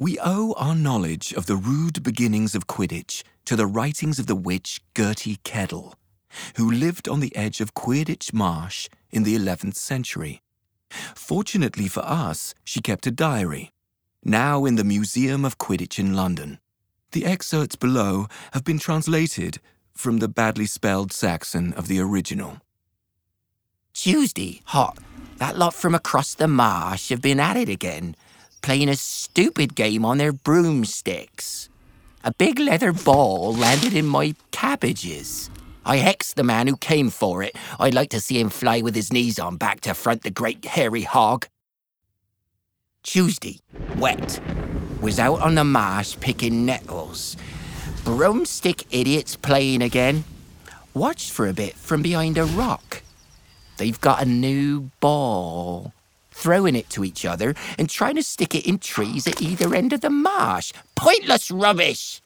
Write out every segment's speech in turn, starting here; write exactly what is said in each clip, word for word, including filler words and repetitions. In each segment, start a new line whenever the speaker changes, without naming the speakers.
We owe our knowledge of the rude beginnings of Quidditch to the writings of the witch Gertie Kettle, who lived on the edge of Quidditch Marsh in the eleventh century. Fortunately for us, she kept a diary, now in the Museum of Quidditch in London. The excerpts below have been translated from the badly spelled Saxon of the original.
Tuesday, hot. That lot from across the marsh have been at it again, playing a stupid game on their broomsticks. A big leather ball landed in my cabbages. I hexed the man who came for it. I'd like to see him fly with his knees on back to front the great hairy hog. Tuesday, wet. Was out on the marsh picking nettles. Broomstick idiots playing again. Watched for a bit from behind a rock. They've got a new ball. Throwing it to each other and trying to stick it in trees at either end of the marsh. Pointless rubbish!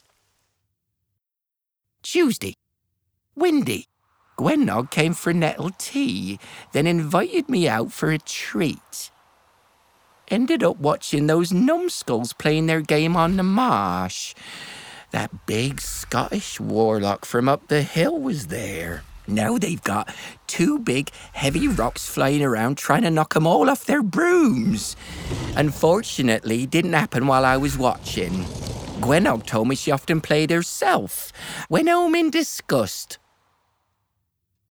Tuesday. Windy. Gwennog came for nettle tea, then invited me out for a treat. Ended up watching those numbskulls playing their game on the marsh. That big Scottish warlock from up the hill was there. Now they've got two big, heavy rocks flying around trying to knock them all off their brooms. Unfortunately, didn't happen while I was watching. Gwennog told me she often played herself. Went home in disgust.